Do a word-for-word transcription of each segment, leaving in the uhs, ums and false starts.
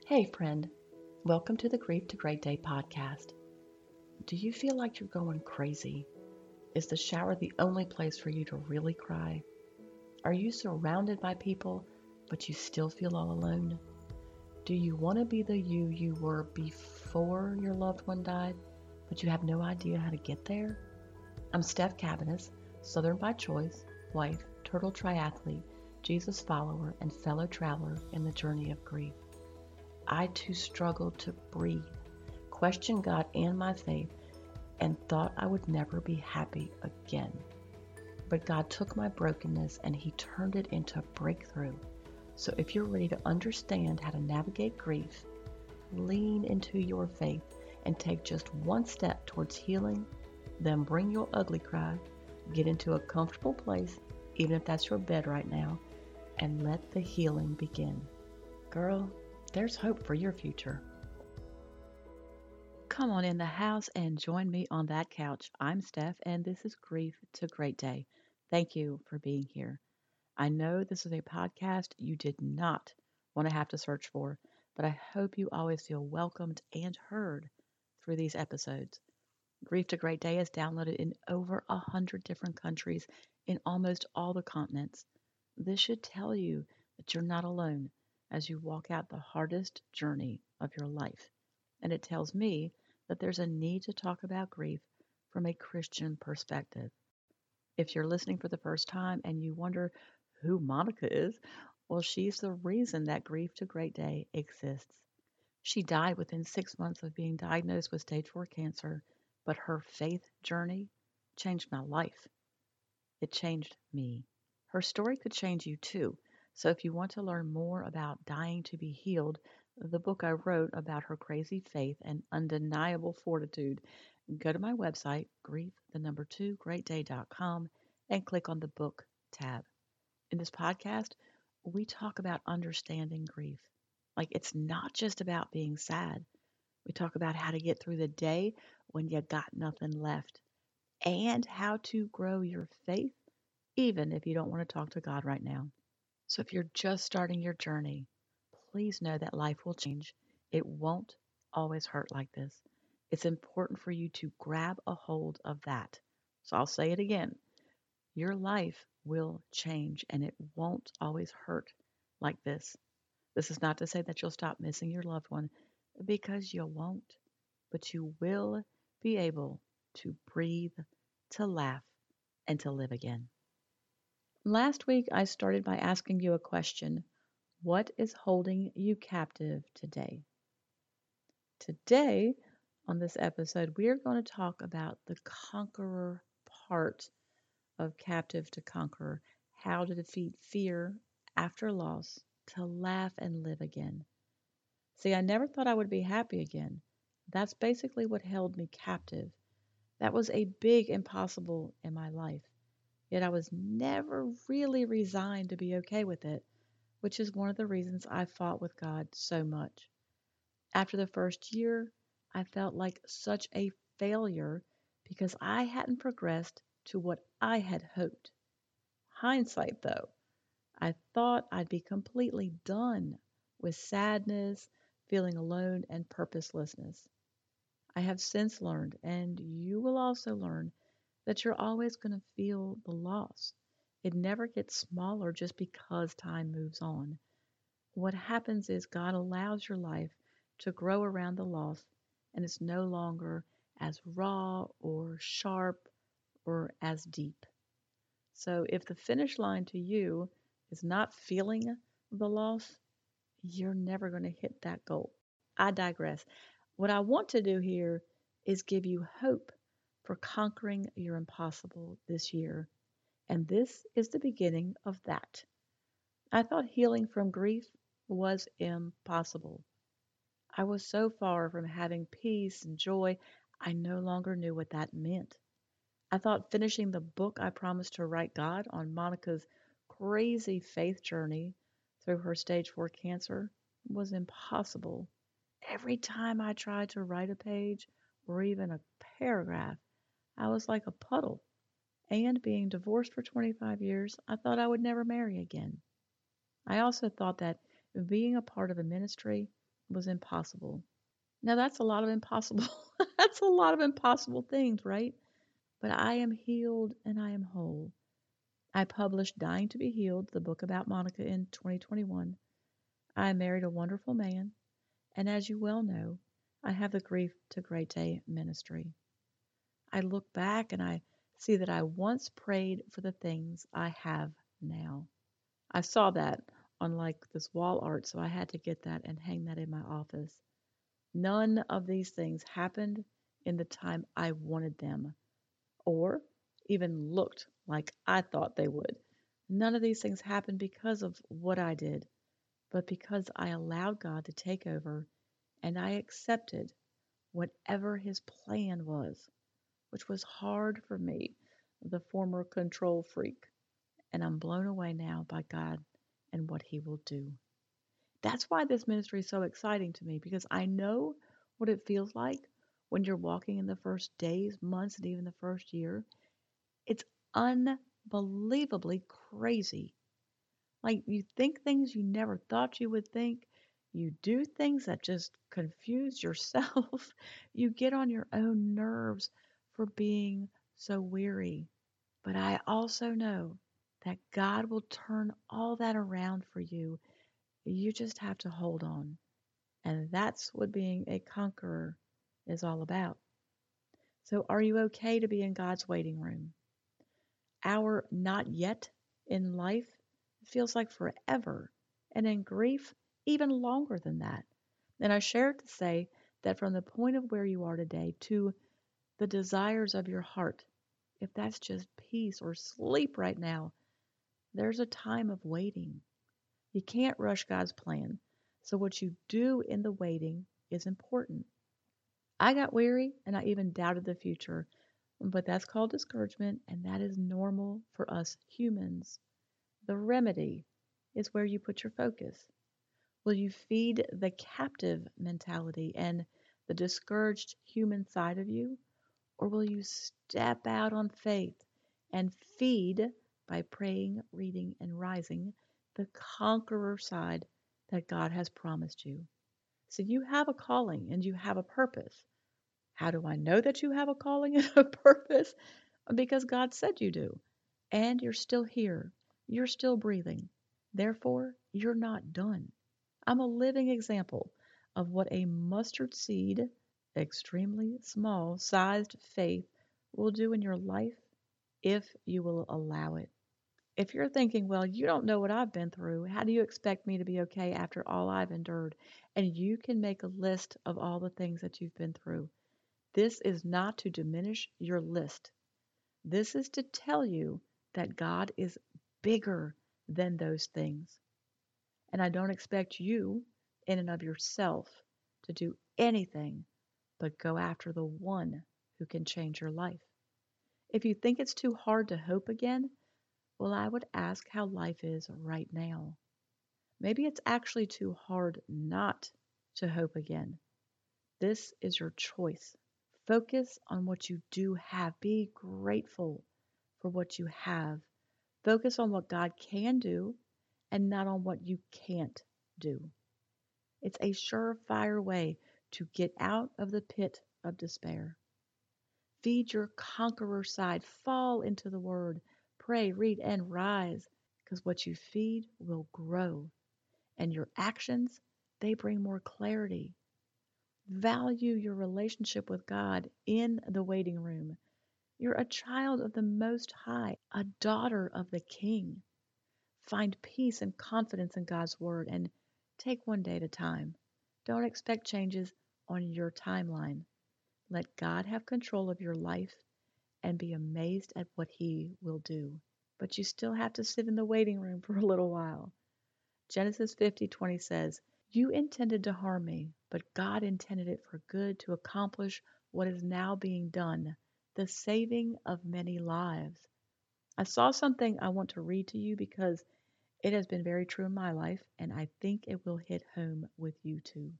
Hey, friend. Welcome to the Grief to Great Day podcast. Do you feel like you're going crazy? Is the shower the only place for you to really cry? Are you surrounded by people, but you still feel all alone? Do you want to be the you you were before your loved one died, but you have no idea how to get there? I'm Steph Cabanis, Southern by choice, wife, turtle triathlete, Jesus follower, and fellow traveler in the journey of grief. I too struggled to breathe, questioned God and my faith, and thought I would never be happy again. But God took my brokenness and He turned it into a breakthrough. So if you're ready to understand how to navigate grief, lean into your faith and take just one step towards healing, then bring your ugly cry, get into a comfortable place, even if that's your bed right now, and let the healing begin. Girl, there's hope for your future. Come on in the house and join me on that couch. I'm Steph, and this is Grief to Great Day. Thank you for being here. I know this is a podcast you did not want to have to search for, but I hope you always feel welcomed and heard through these episodes. Grief to Great Day is downloaded in over a hundred different countries in almost all the continents. This should tell you that you're not alone as you walk out the hardest journey of your life. And it tells me that there's a need to talk about grief from a Christian perspective. If you're listening for the first time and you wonder who Monica is, well, she's the reason that Grief to Great Day exists. She died within six months of being diagnosed with stage four cancer, but her faith journey changed my life. It changed me. Her story could change you too. So if you want to learn more about dying to be healed, the book I wrote about her crazy faith and undeniable fortitude, go to my website, grief, the number two, greatday dot com, and click on the book tab. In this podcast, we talk about understanding grief. Like it's not just about being sad. We talk about how to get through the day when you got nothing left and how to grow your faith even if you don't want to talk to God right now. So if you're just starting your journey, please know that life will change. It won't always hurt like this. It's important for you to grab a hold of that. So I'll say it again. Your life will change and it won't always hurt like this. This is not to say that you'll stop missing your loved one because you won't, but you will be able to breathe, to laugh, and to live again. Last week, I started by asking you a question. What is holding you captive today? Today, on this episode, we are going to talk about the conqueror part of Captive to Conqueror, how to defeat fear after loss, to laugh and live again. See, I never thought I would be happy again. That's basically what held me captive. That was a big impossible in my life. Yet I was never really resigned to be okay with it, which is one of the reasons I fought with God so much. After the first year, I felt like such a failure because I hadn't progressed to what I had hoped. Hindsight, though, I thought I'd be completely done with sadness, feeling alone, and purposelessness. I have since learned, and you will also learn, that you're always going to feel the loss. It never gets smaller just because time moves on. What happens is God allows your life to grow around the loss, and it's no longer as raw or sharp or as deep. So if the finish line to you is not feeling the loss, you're never going to hit that goal. I digress. What I want to do here is give you hope for conquering your impossible this year. And this is the beginning of that. I thought healing from grief was impossible. I was so far from having peace and joy, I no longer knew what that meant. I thought finishing the book I promised to write God on Monica's crazy faith journey through her stage four cancer was impossible. Every time I tried to write a page or even a paragraph, I was like a puddle. And being divorced for twenty-five years, I thought I would never marry again. I also thought that being a part of a ministry was impossible. Now that's a lot of impossible. That's a lot of impossible things, right? But I am healed and I am whole. I published Dying to be Healed, the book about Monica, in twenty twenty-one. I married a wonderful man, and as you well know, I have the Grief to Great Day ministry. I look back and I see that I once prayed for the things I have now. I saw that on like this wall art, so I had to get that and hang that in my office. None of these things happened in the time I wanted them, or even looked like I thought they would. None of these things happened because of what I did, but because I allowed God to take over and I accepted whatever His plan was, which was hard for me, the former control freak. And I'm blown away now by God and what He will do. That's why this ministry is so exciting to me because I know what it feels like when you're walking in the first days, months, and even the first year. It's unbelievably crazy. Like you think things you never thought you would think. You do things that just confuse yourself. You get on your own nerves for being so weary. But I also know that God will turn all that around for you. You just have to hold on. And that's what being a conqueror is all about. So, are you okay to be in God's waiting room? Our not yet in life feels like forever, and in grief, even longer than that. And I share it to say that from the point of where you are today to the desires of your heart, if that's just peace or sleep right now, there's a time of waiting. You can't rush God's plan. So, what you do in the waiting is important. I got weary and I even doubted the future, but that's called discouragement, and that is normal for us humans. The remedy is where you put your focus. Will you feed the captive mentality and the discouraged human side of you, or will you step out on faith and feed by praying, reading, and rising the conqueror side that God has promised you? So you have a calling and you have a purpose. How do I know that you have a calling and a purpose? Because God said you do. And you're still here. You're still breathing. Therefore, you're not done. I'm a living example of what a mustard seed, extremely small sized faith will do in your life if you will allow it. If you're thinking, well, you don't know what I've been through, how do you expect me to be okay after all I've endured? And you can make a list of all the things that you've been through. This is not to diminish your list. This is to tell you that God is bigger than those things. And I don't expect you, in and of yourself, to do anything but go after the one who can change your life. If you think it's too hard to hope again, well, I would ask how life is right now. Maybe it's actually too hard not to hope again. This is your choice. Focus on what you do have. Be grateful for what you have. Focus on what God can do and not on what you can't do. It's a surefire way to get out of the pit of despair. Feed your conqueror side. Fall into the word. Pray, read, and rise, because what you feed will grow. And your actions, they bring more clarity. Value your relationship with God in the waiting room. You're a child of the Most High, a daughter of the King. Find peace and confidence in God's Word and take one day at a time. Don't expect changes on your timeline. Let God have control of your life and be amazed at what He will do. But you still have to sit in the waiting room for a little while. Genesis fifty twenty says, "You intended to harm me, but God intended it for good to accomplish what is now being done, the saving of many lives." I saw something I want to read to you because it has been very true in my life, and I think it will hit home with you too.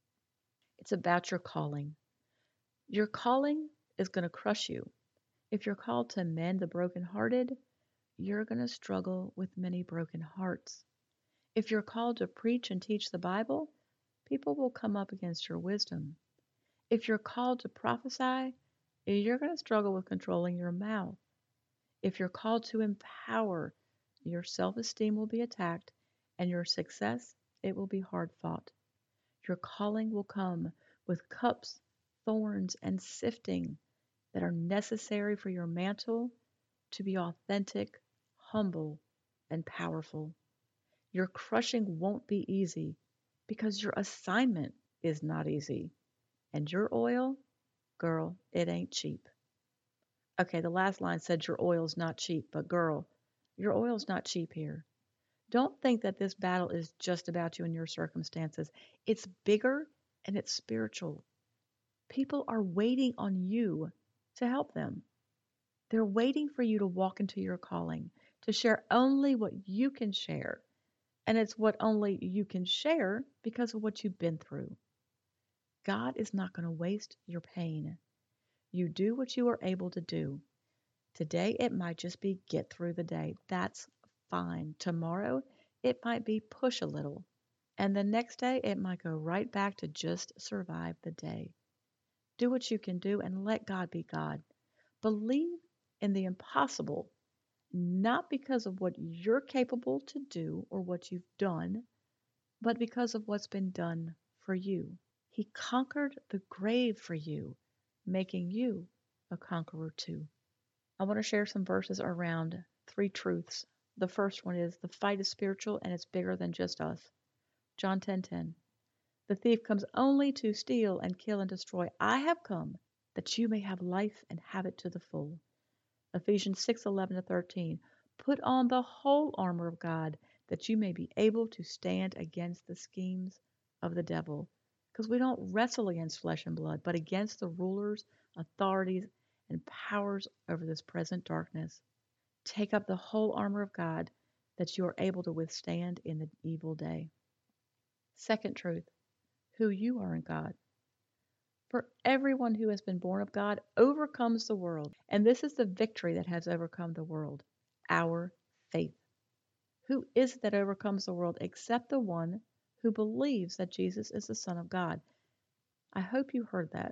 It's about your calling. Your calling is going to crush you. If you're called to mend the brokenhearted, you're going to struggle with many broken hearts. If you're called to preach and teach the Bible, people will come up against your wisdom. If you're called to prophesy, you're going to struggle with controlling your mouth. If you're called to empower, your self esteem will be attacked, and your success, it will be hard fought. Your calling will come with cups, thorns, and sifting that are necessary for your mantle to be authentic, humble, and powerful. Your crushing won't be easy because your assignment is not easy. And your oil, girl, it ain't cheap. Okay, the last line said your oil's not cheap, but girl, your oil's not cheap here. Don't think that this battle is just about you and your circumstances. It's bigger and it's spiritual. People are waiting on you to help them. They're waiting for you to walk into your calling, to share only what you can share. And it's what only you can share because of what you've been through. God is not going to waste your pain. You do what you are able to do. Today, it might just be get through the day. That's fine. Tomorrow, it might be push a little. And the next day, it might go right back to just survive the day. Do what you can do and let God be God. Believe in the impossible, not because of what you're capable to do or what you've done, but because of what's been done for you. He conquered the grave for you, making you a conqueror too. I want to share some verses around three truths. The first one is the fight is spiritual and it's bigger than just us. John ten ten. The thief comes only to steal and kill and destroy. I have come that you may have life and have it to the full. Ephesians six eleven to thirteen. Put on the whole armor of God that you may be able to stand against the schemes of the devil. Because we don't wrestle against flesh and blood, but against the rulers, authorities, and powers over this present darkness. Take up the whole armor of God that you are able to withstand in the evil day. Second truth, who you are in God. For everyone who has been born of God overcomes the world. And this is the victory that has overcome the world, our faith. Who is it that overcomes the world except the one who believes that Jesus is the Son of God? I hope you heard that.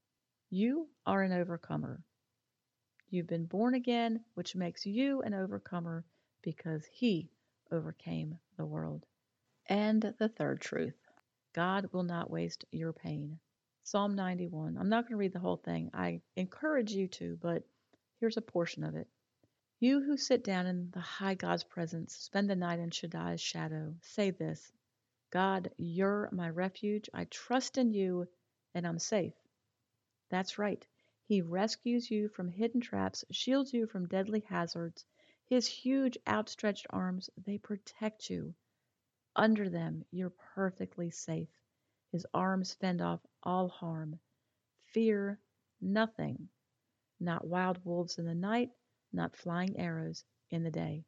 You are an overcomer. You've been born again, which makes you an overcomer because he overcame the world. And the third truth, God will not waste your pain. Psalm ninety-one. I'm not going to read the whole thing. I encourage you to, but here's a portion of it. You who sit down in the high God's presence, spend the night in Shaddai's shadow, say this: God, you're my refuge. I trust in you and I'm safe. That's right. He rescues you from hidden traps, shields you from deadly hazards. His huge outstretched arms, they protect you. Under them, you're perfectly safe. His arms fend off all harm. Fear nothing. Not wild wolves in the night, not flying arrows in the day.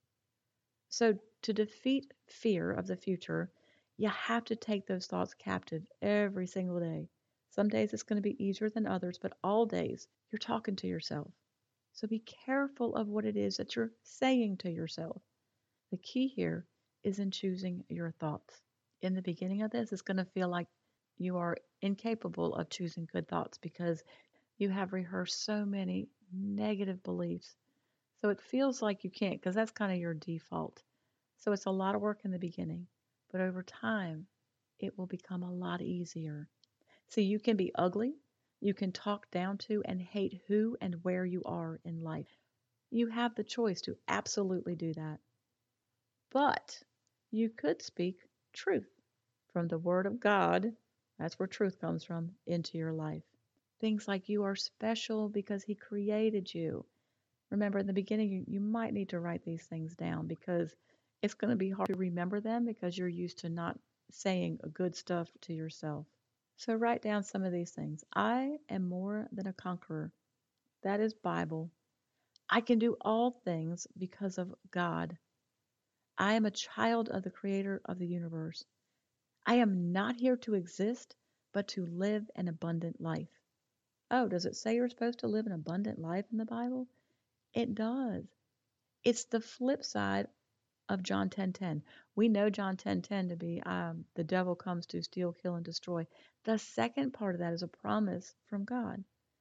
So, to defeat fear of the future, you have to take those thoughts captive every single day. Some days it's going to be easier than others, but all days you're talking to yourself. So be careful of what it is that you're saying to yourself. The key here is in choosing your thoughts. In the beginning of this, it's going to feel like you are incapable of choosing good thoughts because you have rehearsed so many negative beliefs. So it feels like you can't because that's kind of your default. So it's a lot of work in the beginning, but over time, it will become a lot easier. See, you can be ugly, you can talk down to and hate who and where you are in life. You have the choice to absolutely do that. But you could speak truth from the Word of God, that's where truth comes from, into your life. Things like you are special because He created you. Remember, in the beginning, you, you might need to write these things down because it's going to be hard to remember them because you're used to not saying good stuff to yourself. So write down some of these things. I am more than a conqueror. That is Bible. I can do all things because of God. I am a child of the Creator of the universe. I am not here to exist, but to live an abundant life. Oh, does it say you're supposed to live an abundant life in the Bible? It does. It's the flip side of John ten ten. We know John ten ten to be um, the devil comes to steal, kill, and destroy. The second part of that is a promise from God.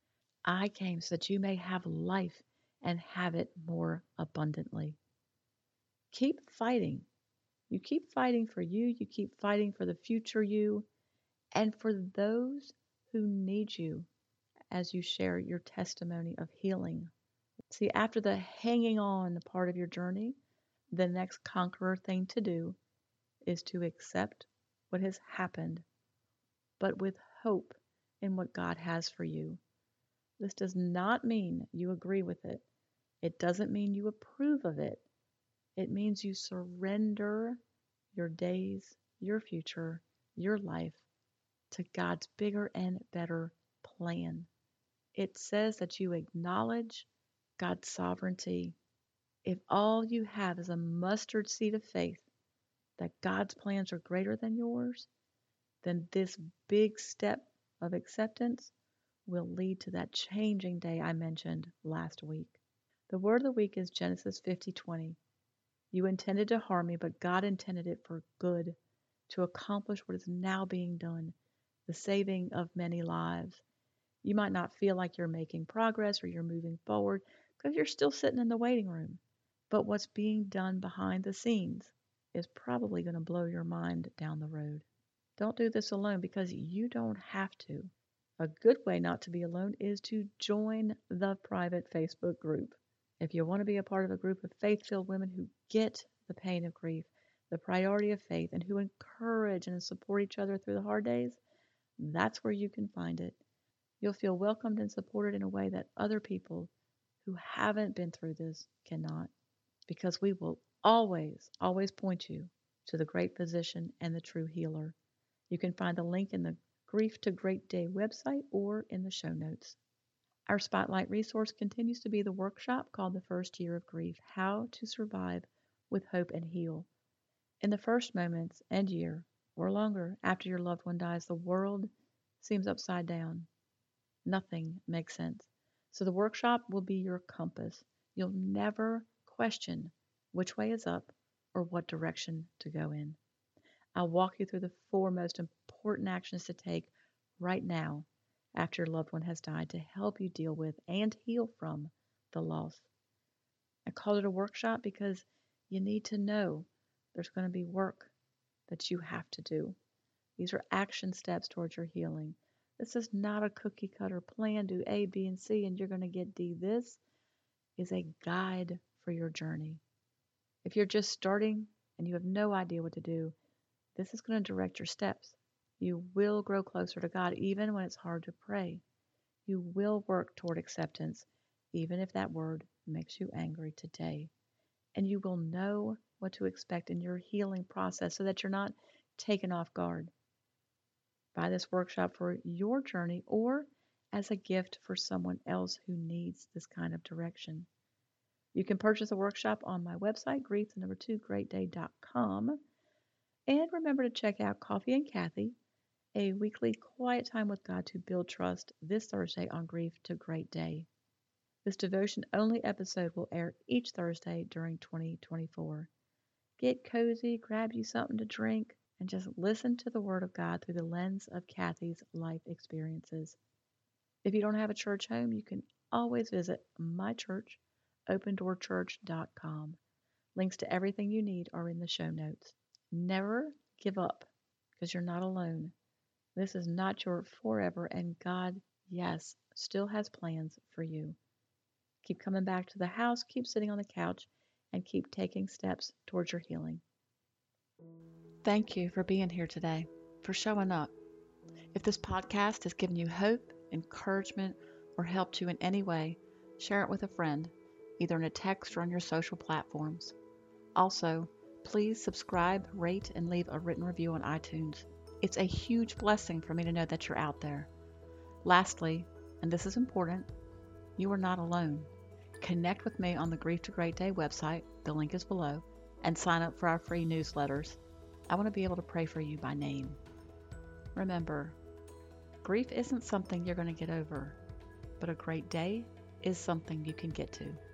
I came so that you may have life and have it more abundantly. Keep fighting. You keep fighting for you, you keep fighting for the future you, and for those who need you as you share your testimony of healing. See, after the hanging on part of your journey, the next conqueror thing to do is to accept what has happened, but with hope in what God has for you. This does not mean you agree with it. It doesn't mean you approve of it. It means you surrender your days, your future, your life to God's bigger and better plan. It says that you acknowledge God's sovereignty. If all you have is a mustard seed of faith that God's plans are greater than yours, then this big step of acceptance will lead to that changing day I mentioned last week. The word of the week is Genesis fifty twenty. You intended to harm me, but God intended it for good, to accomplish what is now being done, the saving of many lives. You might not feel like you're making progress or you're moving forward because you're still sitting in the waiting room. But what's being done behind the scenes is probably going to blow your mind down the road. Don't do this alone because you don't have to. A good way not to be alone is to join the private Facebook group. If you want to be a part of a group of faith-filled women who get the pain of grief, the priority of faith, and who encourage and support each other through the hard days, that's where you can find it. You'll feel welcomed and supported in a way that other people who haven't been through this cannot, because we will always, always point you to the great physician and the true healer. You can find the link in the Grief to Great Day website or in the show notes. Our Spotlight resource continues to be the workshop called The First Year of Grief, How to Survive with Hope and Heal. In the first moments and year, or longer, after your loved one dies, the world seems upside down. Nothing makes sense. So the workshop will be your compass. You'll never question which way is up or what direction to go in. I'll walk you through the four most important actions to take right now after your loved one has died to help you deal with and heal from the loss. I called it a workshop because you need to know there's going to be work that you have to do. These are action steps towards your healing. This is not a cookie cutter plan. Do A, B, and C, and you're going to get D. This is a guide for your journey. If you're just starting and you have no idea what to do, this is going to direct your steps. You will grow closer to God even when it's hard to pray. You will work toward acceptance even if that word makes you angry today. And you will know what to expect in your healing process so that you're not taken off guard. Buy this workshop for your journey or as a gift for someone else who needs this kind of direction. You can purchase a workshop on my website, grief the number two great day dot com. And remember to check out Coffee and Kathy, a weekly quiet time with God to build trust, this Thursday on Grief to Great Day. This devotion-only episode will air each Thursday during twenty twenty-four. Get cozy, grab you something to drink, and just listen to the Word of God through the lens of Kathy's life experiences. If you don't have a church home, you can always visit my church, open door church dot com. Links to everything you need are in the show notes. Never give up because you're not alone. This is not your forever, and God, yes, still has plans for you. Keep coming back to the house, keep sitting on the couch, and keep taking steps towards your healing. Thank you for being here today, for showing up. If this podcast has given you hope, encouragement, or helped you in any way, share it with a friend, either in a text or on your social platforms. Also, please subscribe, rate, and leave a written review on iTunes. It's a huge blessing for me to know that you're out there. Lastly, and this is important, you are not alone. Connect with me on the Grief to Great Day website, the link is below, and sign up for our free newsletters. I want to be able to pray for you by name. Remember, grief isn't something you're going to get over, but a great day is something you can get to.